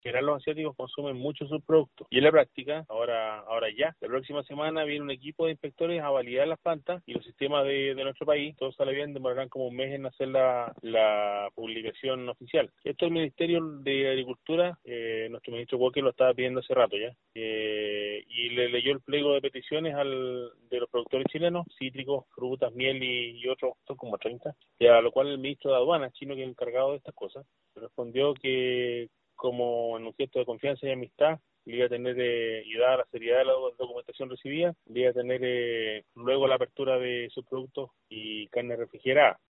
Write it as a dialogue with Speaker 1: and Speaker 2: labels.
Speaker 1: general los asiáticos consumen muchos subproductos. Y en la práctica, ahora ya, la próxima semana viene un equipo de inspectores a validar las plantas y los sistemas de nuestro país. Todo sale bien, demorarán como un mes en hacer la publicación oficial. Esto el Ministerio de Agricultura, nuestro ministro Walker lo estaba pidiendo hace rato ya, y le leyó el pliego de peticiones de los productores chilenos, cítricos, frutas, miel y otros, son como 30, y a lo cual el ministro de Aduanas chino, que es encargado de estas cosas, respondió que como en un gesto de confianza y amistad, le iba a tener, y dada la seriedad de la documentación recibida, le iba a tener luego la apertura de sus productos y carne refrigerada.